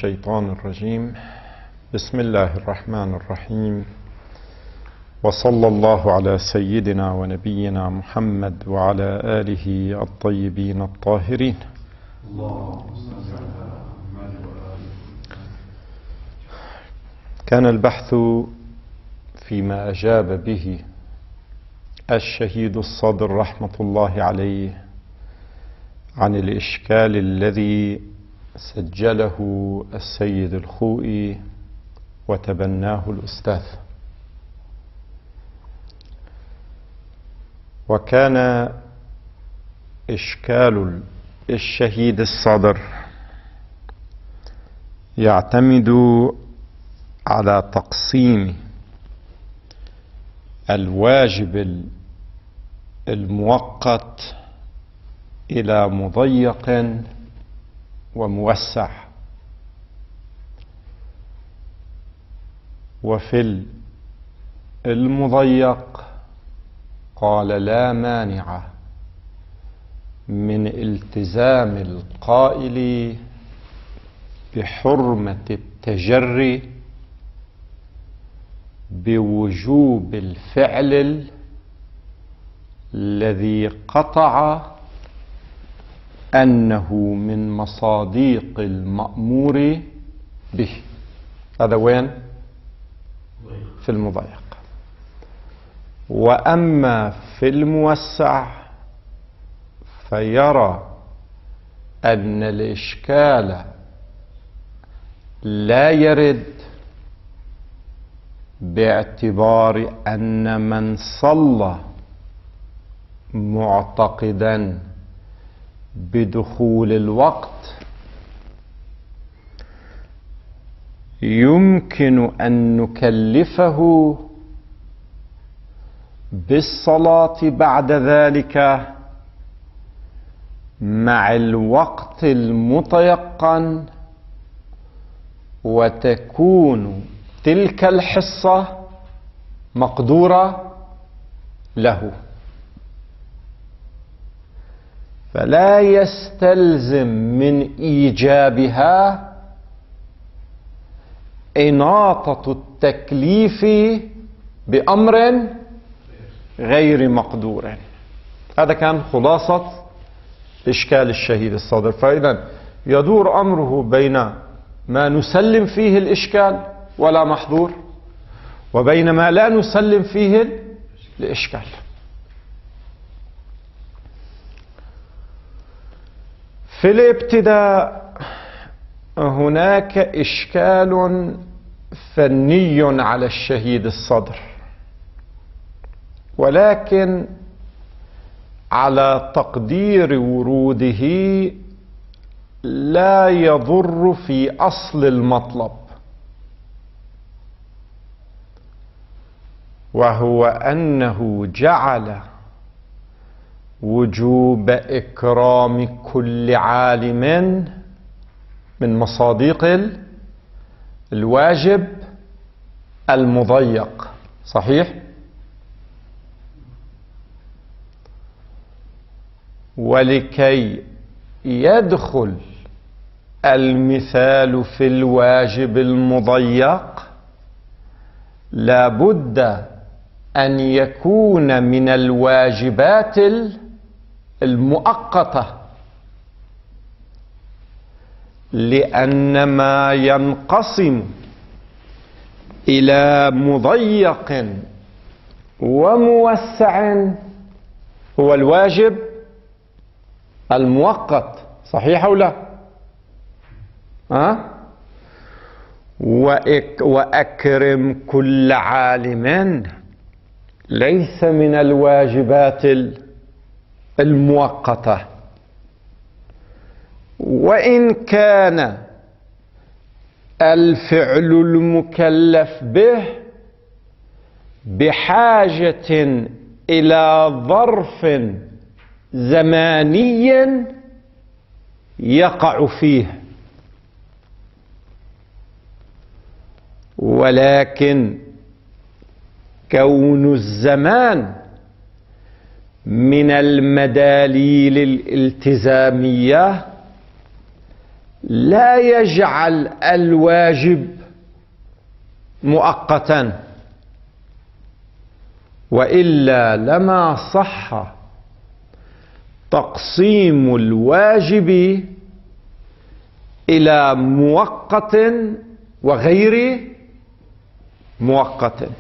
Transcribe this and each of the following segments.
الشيطان الرجيم. بسم الله الرحمن الرحيم، وصلى الله على سيدنا ونبينا محمد وعلى آله الطيبين الطاهرين. كان البحث فيما أجاب به الشهيد الصدر رحمة الله عليه عن الإشكال الذي سجله السيد الخوئي وتبناه الأستاذ. وكان إشكال الشهيد الصدر يعتمد على تقسيم الواجب المؤقت إلى مضيق وموسع. وفي المضيق قال لا مانع من التزام القائل بحرمة التجري بوجوب الفعل الذي قطع أنه من مصاديق المأمور به. هذا وين؟ في المضيق. وأما في الموسع فيرى أن الإشكال لا يرد باعتبار أن من صلى معتقدا بدخول الوقت يمكن أن نكلفه بالصلاة بعد ذلك مع الوقت المتيقن، وتكون تلك الحصة مقدورة له. فلا يستلزم من إيجابها إناطة التكليف بأمر غير مقدور. هذا كان خلاصة إشكال الشهيد الصدر. فإذا يدور أمره بين ما نسلم فيه الإشكال ولا محظور، وبين ما لا نسلم فيه الإشكال. في الابتداء هناك إشكال فني على الشهيد الصدر، ولكن على تقدير وروده لا يضر في أصل المطلب، وهو أنه جعل وجوب إكرام كل عالم من مصاديق الواجب المضيق. صحيح؟ ولكي يدخل المثال في الواجب المضيق لابد أن يكون من الواجبات المؤقتة، لأن ما ينقسم إلى مضيق وموسع هو الواجب المؤقت. صحيح أو لا؟ وأكرم كل عالم ليس من الواجبات المؤقتة، وإن كان الفعل المكلف به بحاجة إلى ظرف زماني يقع فيه، ولكن كون الزمان من المداليل الالتزامية لا يجعل الواجب مؤقتا، وإلا لما صح تقسيم الواجب إلى مؤقت وغير مؤقت.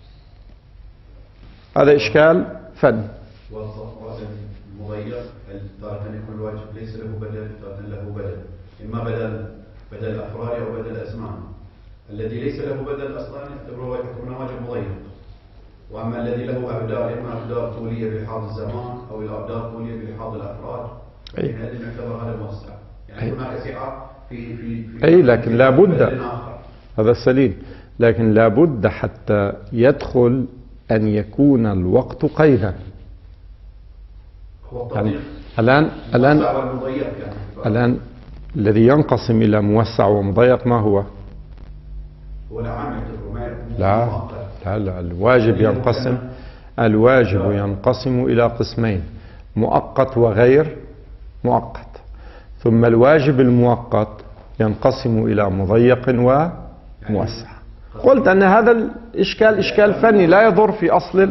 هذا إشكال فن. المضيق تارة يكون الواجب ليس له بدل، تارة له بدل، إما بدل أفراد أو بدل أزمان. الذي ليس له بدل أصلا يعتبره واجب مضيق، وأما الذي له أبدال، إما أبدال طولية بلحاظ الزمان أو الأبدال طولية بلحاظ الأفراد، هذا يعتبر هذا موسع. يعني هناك سعة في لكن لا بد، هذا سليم، لكن لا بد حتى يدخل أن يكون الوقت قيدا. يعني الآن الذي ينقسم إلى موسع ومضيق ما هو؟ لا، الواجب ينقسم إلى قسمين: مؤقت وغير مؤقت. ثم الواجب المؤقت ينقسم إلى مضيق وموسع. قلت أن هذا الإشكال إشكال فني لا يضر في أصل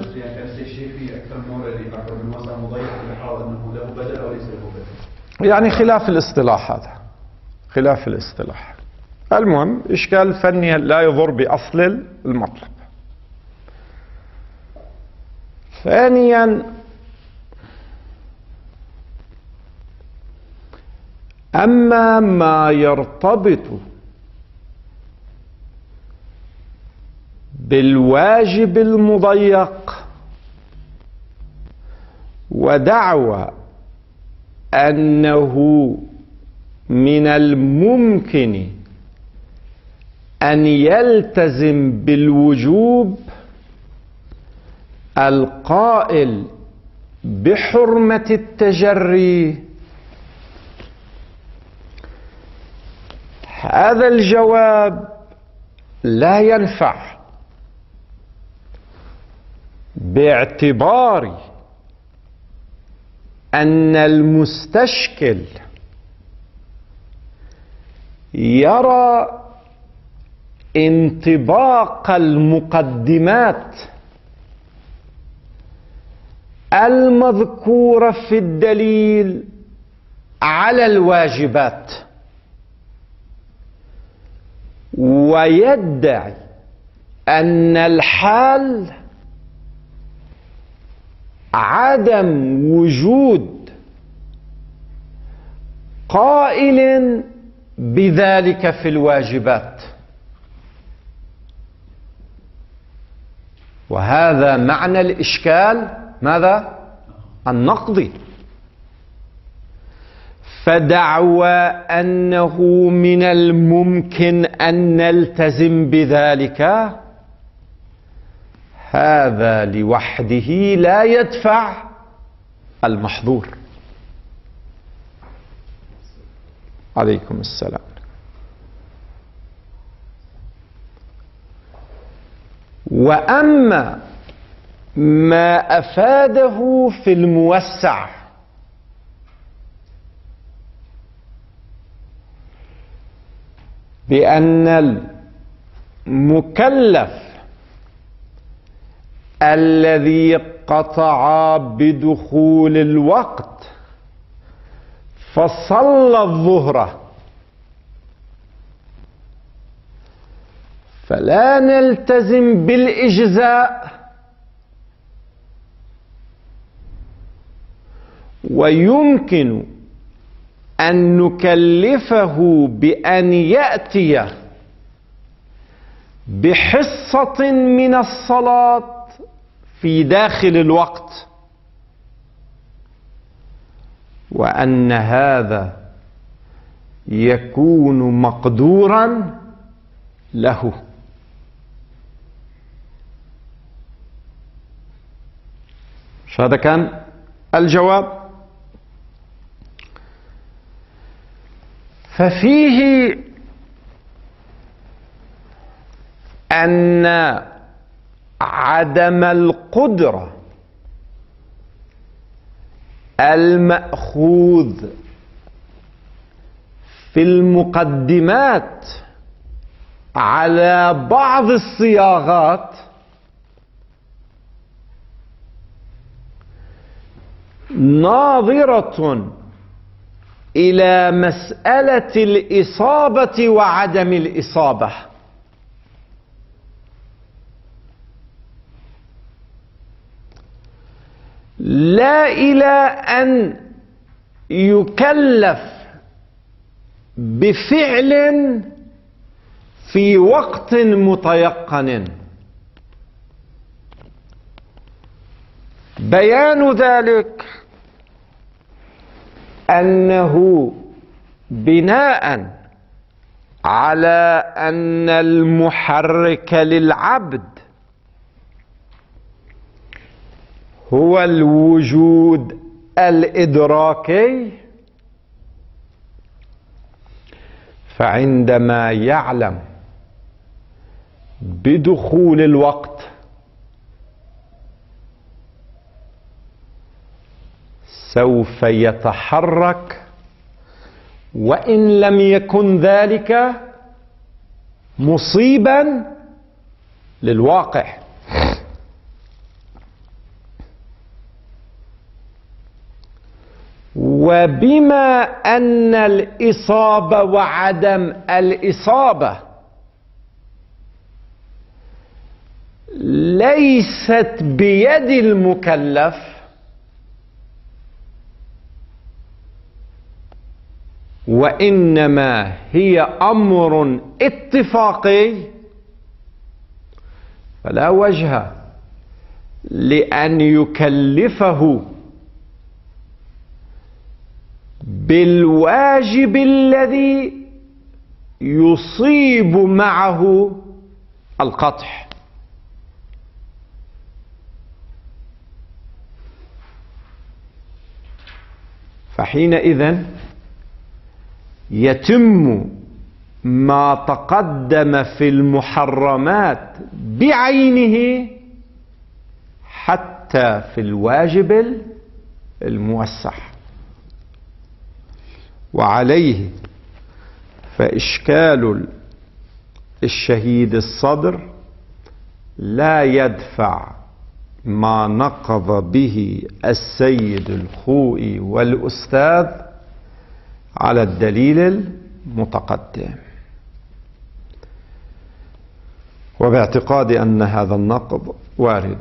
يعني خلاف الاصطلاح، هذا خلاف الاصطلاح. المهم إشكال فني لا يضر بأصل المطلب. ثانيا، أما ما يرتبط بالواجب المضيق ودعوى أنه من الممكن أن يلتزم بالوجوب القائل بحرمة التجري، هذا الجواب لا ينفع، باعتبار أن المستشكل يرى انطباق المقدمات المذكورة في الدليل على الواجبات، ويدعي أن الحال عدم وجود قائل بذلك في الواجبات. وهذا معنى الإشكال ماذا؟ النقضي. فدعوى أنه من الممكن أن نلتزم بذلك، هذا لوحده لا يدفع المحظور. عليكم السلام. وأما ما أفاده في الموسع بأن المكلف الذي قطع بدخول الوقت فصلى الظهر فلا نلتزم بالإجزاء، ويمكن أن نكلفه بأن يأتي بحصة من الصلاة في داخل الوقت، وأن هذا يكون مقدورا له. هذا كان الجواب. ففيه أن عدم القدرة المأخوذ في المقدمات على بعض الصياغات ناظرة إلى مسألة الإصابة وعدم الإصابة، لا إلى أن يكلف بفعل في وقت متيقن. بيان ذلك أنه بناء على أن المحرك للعبد هو الوجود الإدراكي، فعندما يعلم بدخول الوقت سوف يتحرك، وإن لم يكن ذلك مصيبا للواقع. وبما أن الإصابة وعدم الإصابة ليست بيد المكلف، وإنما هي أمر اتفاقي، فلا وجه لأن يكلفه بالواجب الذي يصيب معه القطع. فحينئذ يتم ما تقدم في المحرمات بعينه حتى في الواجب الموسع. وعليه فإشكال الشهيد الصدر لا يدفع ما نقض به السيد الخوئي والأستاذ على الدليل المتقدم، وباعتقاد أن هذا النقض وارد.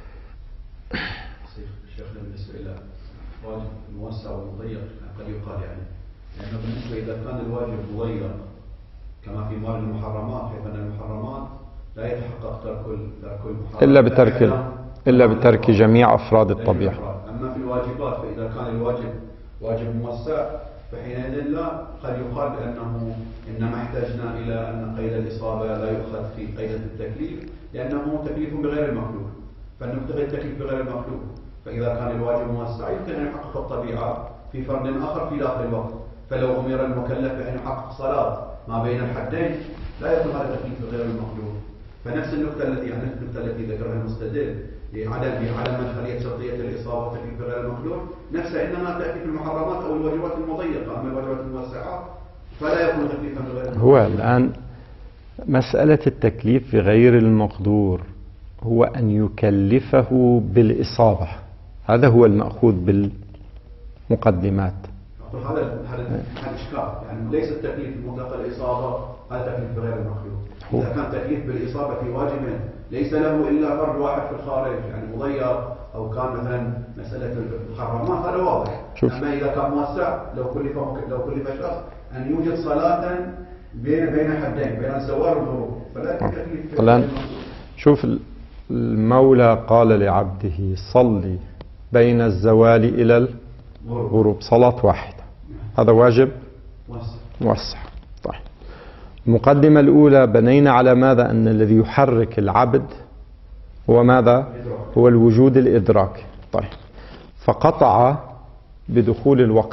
شيخنا بالنسبة إلى الواجب الموسع والمضيق قد يقال لأنه بالنسبة إذا كان الواجب مضيق كما في مال المحرمات، حيث أن المحرمات لا يتحقق ترك المحرمات إلا بترك جميع أفراد الطبيعة. أما في الواجبات فإذا كان الواجب واجب موسع فحينئذ لا، قد يقال بأنه إنما احتجنا إلى أن قيد الإصابة لا يؤخذ في قيد التكليف لأنه تكليف بغير المخلوق، فنبتغي التكليف بغير المخلوق. فإذا كان الواجب موسع يمكن أن يحقق الطبيعة في فرد آخر في داخل الوقت، فلو أمر المكلف بأن يحقق صلاة ما بين الحدين لا يكون هذا تكليف بغير المخلوق. فنفس النقطة التي ذكرها المستدل لعدم مدخلية شرطية الإصابة والتكليف بغير المخلوق نفسها إنما تأتي في المحرمات أو الواجبات المضيقة، أما الواجبات الموسعة فلا يكون تكليفا بغير المخلوق. هو الآن مسألة التكليف بغير المقدور هو أن يكلفه بالإصابة، هذا هو المأخوذ بالمقدمات. هذا إشكال، يعني ليس التكليف بمطلق الإصابة هذا تكليف بغير المخلوق. إذا كان تكليف بالإصابة في واجب ليس له إلا فرد واحد في الخارج، يعني مضيق أو كان مثلا مسألة المحرمات هذا واضح. أما إذا كان موسع لو كلف شخص أن يوجد صلاة بين حدين بين الزوال والغروب فلا تكليف. الآن شوف المولى قال لعبده صلي بين الزوال إلى الغروب صلاة واحدة، هذا واجب موسع. طيب المقدمة الأولى بنينا على ماذا؟ أن الذي يحرك العبد هو ماذا؟ هو الوجود الإدراكي. طيب فقطع بدخول الوقت،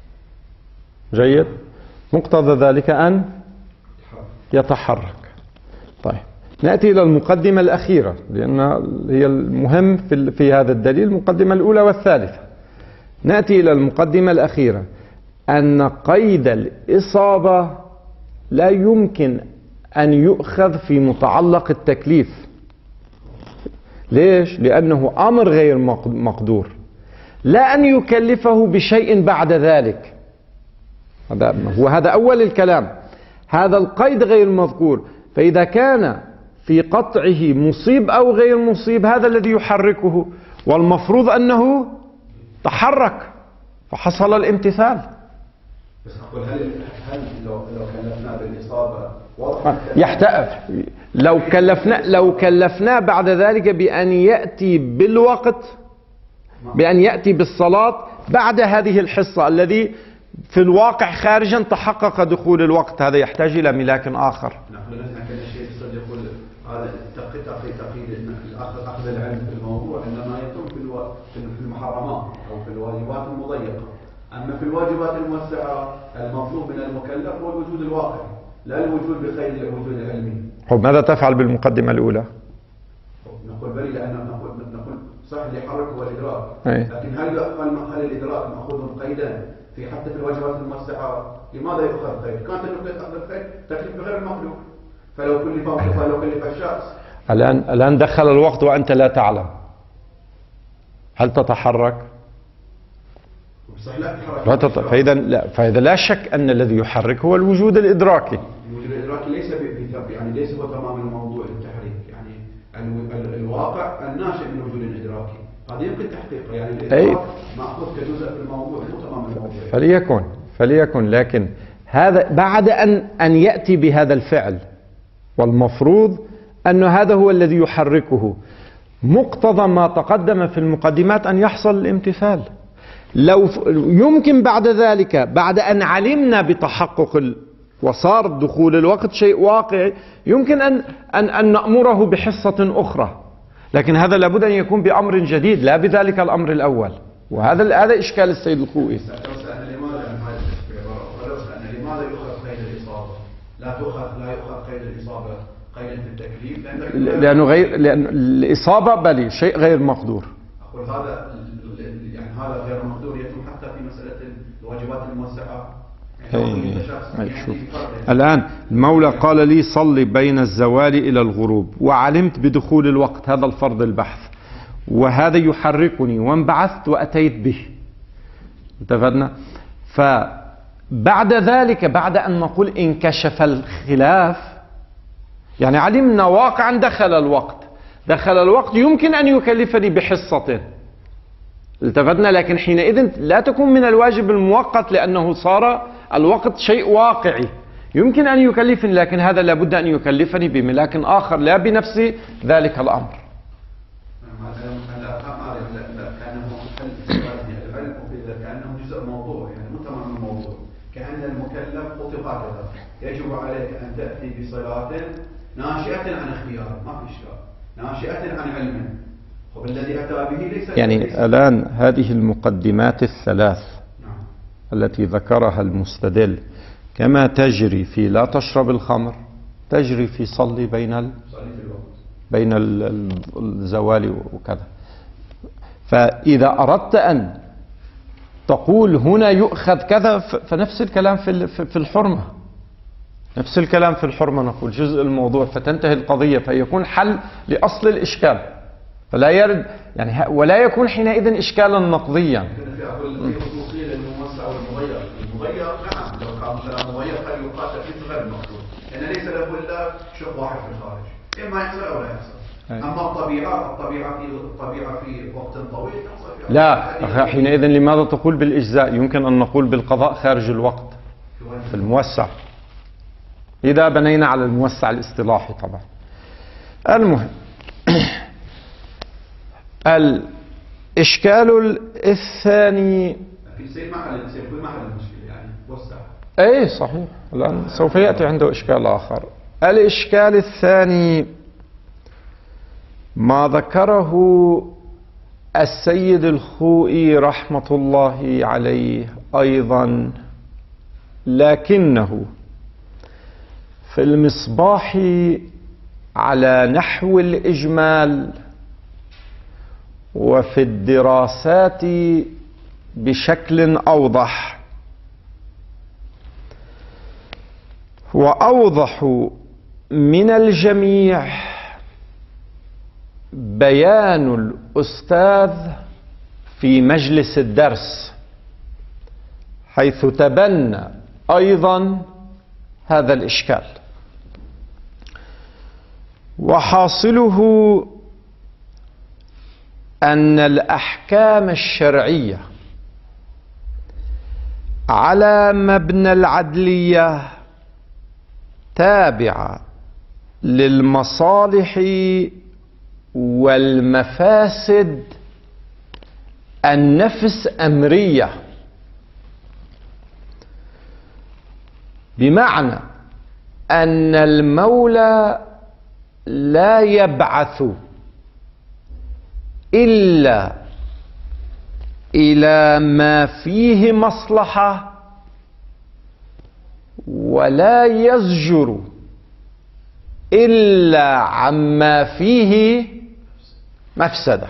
جيد، مقتضى ذلك أن يتحرك. طيب نأتي إلى المقدمة الأخيرة لأن هي المهم في هذا الدليل، المقدمة الأولى والثالثة. نأتي إلى المقدمة الأخيرة أن قيد الإصابة لا يمكن أن يؤخذ في متعلق التكليف. ليش؟ لأنه أمر غير مقدور، لا أن يكلفه بشيء بعد ذلك. هذا أول الكلام، هذا القيد غير مذكور. فإذا كان في قطعه مصيب أو غير مصيب هذا الذي يحركه، والمفروض أنه تحرك فحصل الامتثال. بس أقول هل لو كلفنا بالإصابة لو كلفنا بعد ذلك بأن يأتي بالوقت، بأن يأتي بالصلاة بعد هذه الحصة الذي في الواقع خارجا تحقق دخول الوقت، هذا يحتاج إلى ملاك آخر. نحن كل شيء يقول هذا تقييد أخذ العلم في الموضوع إنما يتم في المحرمات أو في الواجبات المضيقة. أما في الواجبات الموسعة المطلوب من المكلف هو الوجود الواقعي، لا الوجود بقيد الوجود العلمي. ماذا تفعل بالمقدمة الأولى؟ نقول بلي لأن نقول صح اللي يحرك هو الإدراك، لكن هل الإدراك مأخوذ قيدا حتى في الواجبات الموسعة؟ لماذا يؤخذ قيد؟ كانت النقطة أخذ القيد تكليف غير المخلوق، فلو كلف الشخص. الآن دخل الوقت وأنت لا تعلم، هل تتحرك؟ فإذا لا شك أن الذي يحرك هو الوجود الإدراكي. الوجود الإدراكي ليس هو تمام الموضوع التحريك، يعني الواقع الناشئ من وجود الإدراكي هذا يمكن تحقيقه، يعني الإدراك مأخوذ كجزء في الموضوع مو تمام الموضوع. فليكن لكن هذا بعد أن يأتي بهذا الفعل، والمفروض أن هذا هو الذي يحركه. مقتضى ما تقدم في المقدمات أن يحصل الامتثال. لو يمكن بعد ذلك، بعد أن علمنا بتحقق وصار دخول الوقت شيء واقعي، يمكن أن نأمره بحصة أخرى، لكن هذا لابد أن يكون بأمر جديد لا بذلك الأمر الأول. وهذا إشكال السيد الخوئي. لماذا يؤخذ قيد الإصابة؟ لا يؤخذ قيد الإصابة قيدا في التكليف، لأن الإصابة بلي شيء غير مقدور. أقول هذا غير مقدور يتم حتى في مسألة الواجبات الموسعة. الآن المولى قال لي صلي بين الزوال إلى الغروب، وعلمت بدخول الوقت، هذا الفرض البحث، وهذا يحركني وانبعثت وأتيت به. اتفقنا؟ فبعد ذلك، بعد أن نقول انكشف الخلاف، يعني علمنا واقعا دخل الوقت يمكن أن يكلفني بحصة، التفتنا، لكن حينئذ لا تكون من الواجب المؤقت لأنه صار الوقت شيء واقعي يمكن أن يكلفني، لكن هذا لابد أن يكلفني بملاك آخر لا بنفس ذلك الأمر. كأنه جزء موضوع، يعني مو تمام الموضوع، كأن المكلف خطب هكذا يجب عليك أن تأتي بصلاة ناشئة عن اختيار، ما في إشكال، ناشئة عن علم، والذي أتى به ليس يعني الآن هذه المقدمات الثلاث التي ذكرها المستدل كما تجري في لا تشرب الخمر تجري في صلي بين الزوال وكذا. فإذا أردت أن تقول هنا يؤخذ كذا فنفس الكلام في الحرمة، نفس الكلام في الحرمة، نقول جزء الموضوع فتنتهي القضية فيكون حل لأصل الإشكال، فلا يرد يعني ولا يكون حينئذ إشكالا نقضيا. المضيق نعم، لو كان مثلا مضيق قد يقاتل في غير المقصود، لأن ليس له إلا شق واحد في الخارج، إما يحصل أو لا يحصل. أما الطبيعة في وقت طويل تحصل فيها. لا، حينئذ لماذا تقول بالإجزاء؟ يمكن أن نقول بالقضاء خارج الوقت في الموسع، إذا بنينا على الموسع الاصطلاحي طبعا. المهم الإشكال الثاني يصير محل المشكلة، يعني وسع. أي صحيح، الآن سوف يأتي عنده إشكال آخر. الإشكال الثاني ما ذكره السيد الخوئي رحمة الله عليه أيضا، لكنه في المصباح على نحو الإجمال، وفي الدراسات بشكل أوضح. وأوضح من الجميع بيان الأستاذ في مجلس الدرس، حيث تبنى أيضا هذا الإشكال. وحاصله أن الأحكام الشرعية على مبنى العدلية تابعة للمصالح والمفاسد النفس أمرية، بمعنى أن المولى لا يبعث إلا إلى ما فيه مصلحة، ولا يزجر إلا عما فيه مفسدة.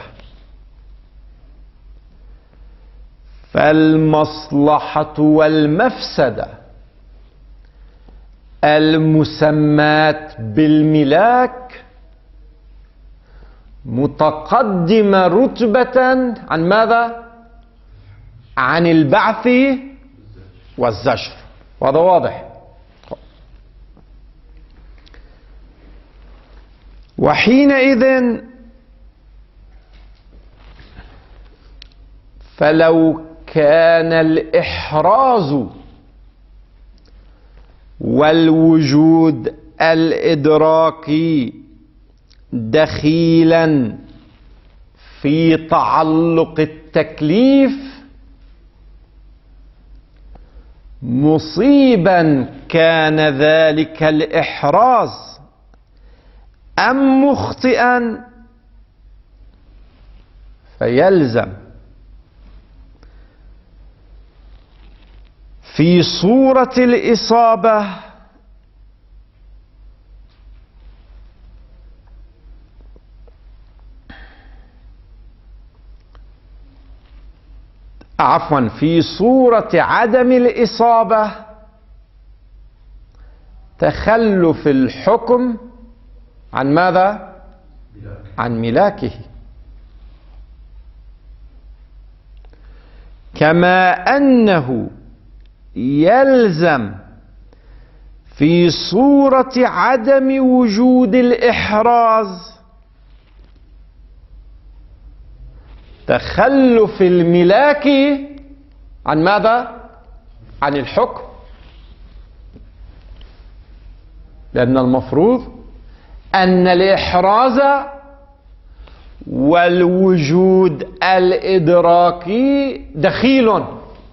فالمصلحة والمفسدة المسمات بالملاك متقدمة رتبة عن ماذا؟ عن البعث والزجر. وهذا واضح. وحينئذ فلو كان الإحراز والوجود الإدراكي دخيلا في تعلق التكليف مصيبا كان ذلك الإحراز أم مخطئا، فيلزم في صورة الإصابة في صورة عدم الإصابة تخلف الحكم عن ماذا؟ عن ملاكه، كما أنه يلزم في صورة عدم وجود الإحراز تخلف الملاك عن ماذا؟ عن الحكم، لأن المفروض أن الإحراز والوجود الإدراكي دخيل.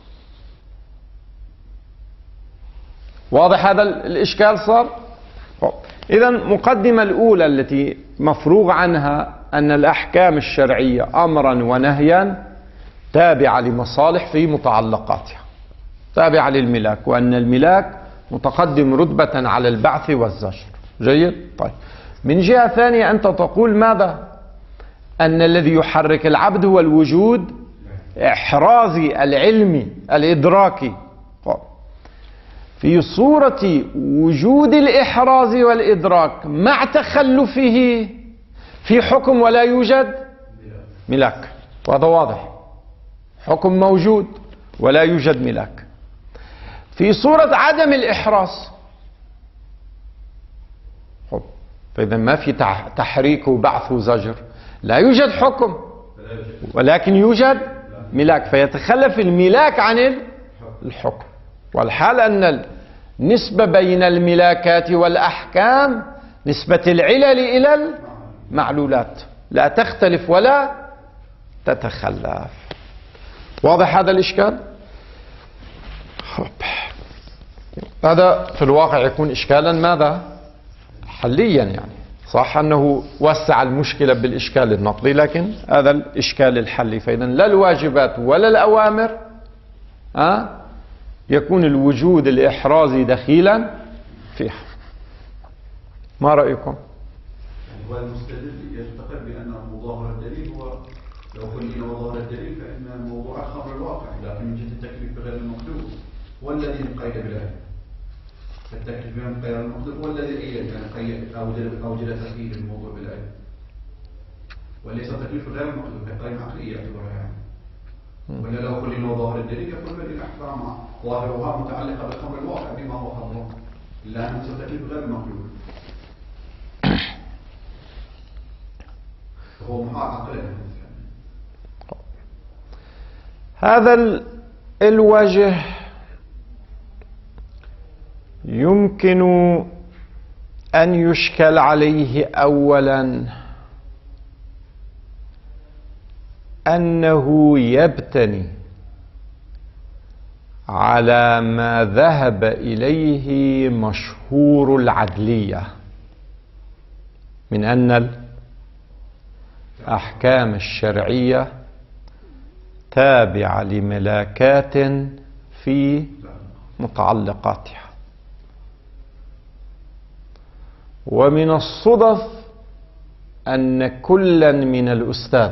واضح هذا الإشكال صار؟ إذن مقدمة الأولى التي مفروغ عنها أن الأحكام الشرعية أمرا ونهيا تابعة لمصالح في متعلقاتها، تابعة للملاك، وأن الملاك متقدم رتبة على البعث والزجر. جيد؟ طيب، من جهة ثانية أنت تقول ماذا؟ أن الذي يحرك العبد هو الوجود إحرازي العلمي الإدراكي. في صورة وجود الإحراز والإدراك مع تخلفه في حكم ولا يوجد ملاك، وهذا واضح، حكم موجود ولا يوجد ملاك. في صورة عدم الإحراز فإذا ما في تحريك وبعث وزجر، لا يوجد حكم ولكن يوجد ملاك، فيتخلف الملاك عن الحكم. والحال أن النسبة بين الملاكات والأحكام نسبة العلل إلى المعلولات، لا تختلف ولا تتخلف. واضح هذا الإشكال؟ هذا في الواقع يكون إشكالا ماذا؟ حليا، يعني صح أنه وسع المشكلة بالإشكال النقدي، لكن هذا الإشكال الحلي. فإذا لا الواجبات ولا الأوامر يكون الوجود الإحرازي دخيلا فيها. ما رأيكم؟ يعني هو المستدل يعتقد بأنه ظاهر الدليل هو لو قلنا وظاهر الدليل فإن الموضوع خبر الواقع، لكن من جهة التكليف بغير المقدور هو الذي قيد بالآية. التكليف بما غير المقدور هو الذي يعني أوجد تقييد الموضوع بالعلم، وليس تكليف غير المقدور كقائمة عقلية يعتبرها يعني. ولا لو خلينا ظاهر الدليل يكون هذه الأحكام ظاهرها متعلقة بالأمر الواقع بما هو حاضر، إلا أن تكليف غير المقدور هو محال عقلا. هذا الوجه يمكن أن يشكل عليه أولا أنه يبتني على ما ذهب إليه مشهور العدلية من أن الأحكام الشرعية تابعة لملاكات في متعلقاتها. ومن الصدف أن كلا من الأستاذ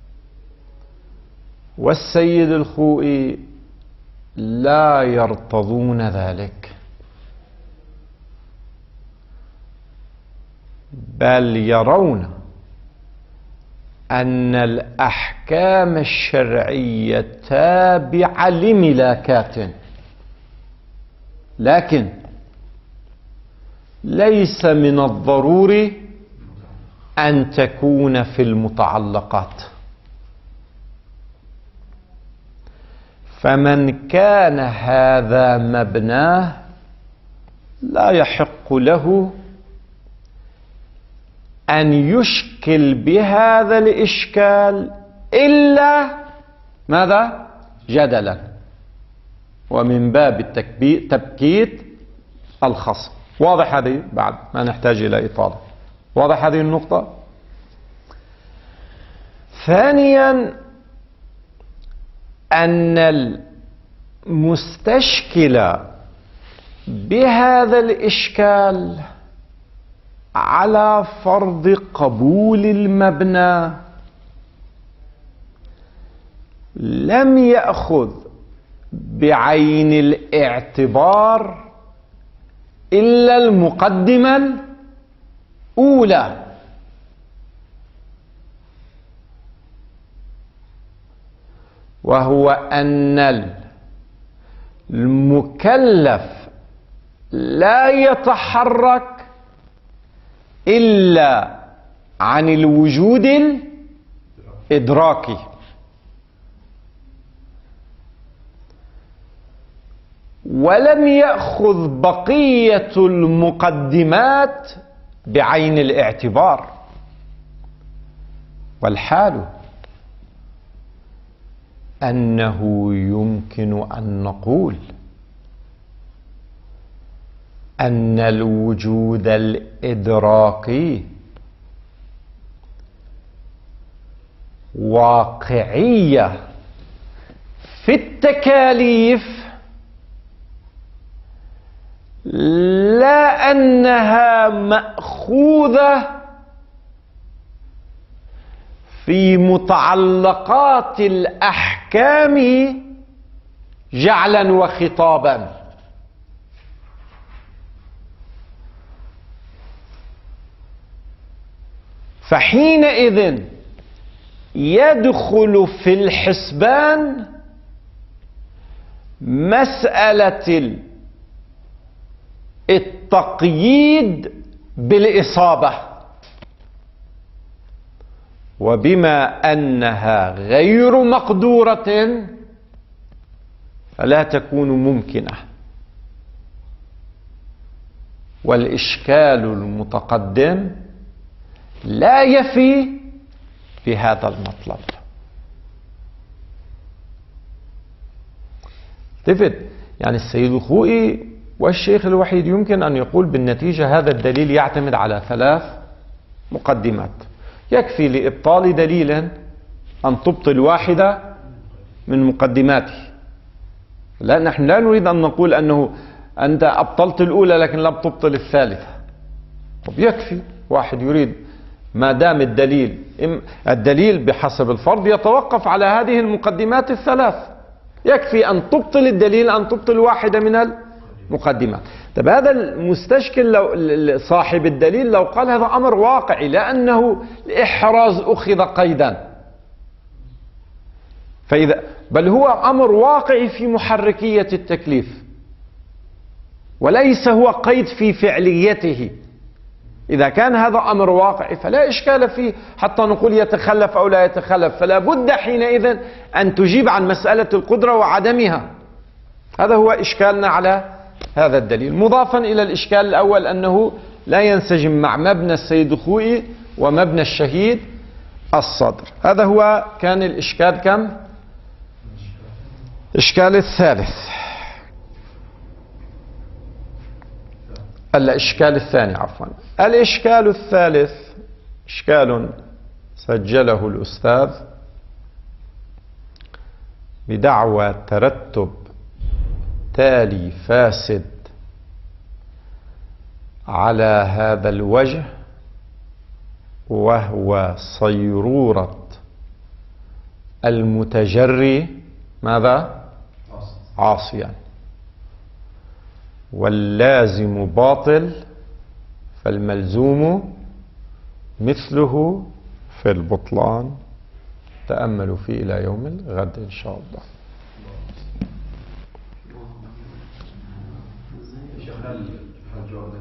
والسيد الخوئي لا يرتضون ذلك، بل يرون أن الأحكام الشرعية تابعة لملاكات، لكن ليس من الضروري أن تكون في المتعلقات. فمن كان هذا مبناه لا يحق له أن يشكل بهذا الإشكال إلا ماذا؟ جدلا، ومن باب تبكيت الخصم. واضح هذه؟ بعد ما نحتاج إلى إطالة. واضح هذه النقطة؟ ثانيا أن المستشكل بهذا الإشكال على فرض قبول المبنى لم يأخذ بعين الاعتبار إلا المقدمة الأولى، وهو أن المكلف لا يتحرك إلا عن الوجود الإدراكي، ولم يأخذ بقية المقدمات بعين الاعتبار. والحال أنه يمكن أن نقول أن الوجود الإدراكي واقعية في التكاليف، لا أنها مأخوذة في متعلقات الأحكام جعلا وخطابا. فحينئذ يدخل في الحسبان مسألة التقييد بالإصابة، وبما أنها غير مقدورة فلا تكون ممكنة، والإشكال المتقدم لا يفي بهذا المطلب. تفد يعني السيد الخوئي والشيخ الوحيد يمكن أن يقول بالنتيجة هذا الدليل يعتمد على 3 مقدمات. يكفي لإبطال دليل أن تبطل واحدة من مقدماته. لا، نحن لا نريد أن نقول أنه أنت أبطلت الأولى لكن لم تبطل الثالثة. طب يكفي واحد يريد، ما دام الدليل بحسب الفرض يتوقف على هذه المقدمات ال3، يكفي أن تبطل الدليل أن تبطل واحدة من المقدمات. طيب هذا المستشكل لو صاحب الدليل لو قال هذا أمر واقعي لأنه الإحراز أخذ قيدا، فإذا بل هو أمر واقعي في محركية التكليف وليس هو قيد في فعليته. إذا كان هذا أمر واقعي فلا إشكال فيه حتى نقول يتخلف أو لا يتخلف، فلا بد حينئذ أن تجيب عن مسألة القدرة وعدمها. هذا هو إشكالنا على هذا الدليل، مضافا إلى الإشكال الأول أنه لا ينسجم مع مبنى السيد الخوئي ومبنى الشهيد الصدر. هذا هو كان الإشكال كم؟ الإشكال الثالث. الإشكال الثاني عفوا. الإشكال الثالث إشكال سجله الأستاذ بدعوى ترتب تالي فاسد على هذا الوجه، وهو صيرورة المتجري ماذا؟ عاصيا، واللازم باطل فالملزوم مثله في البطلان. تأملوا فيه إلى يوم الغد إن شاء الله.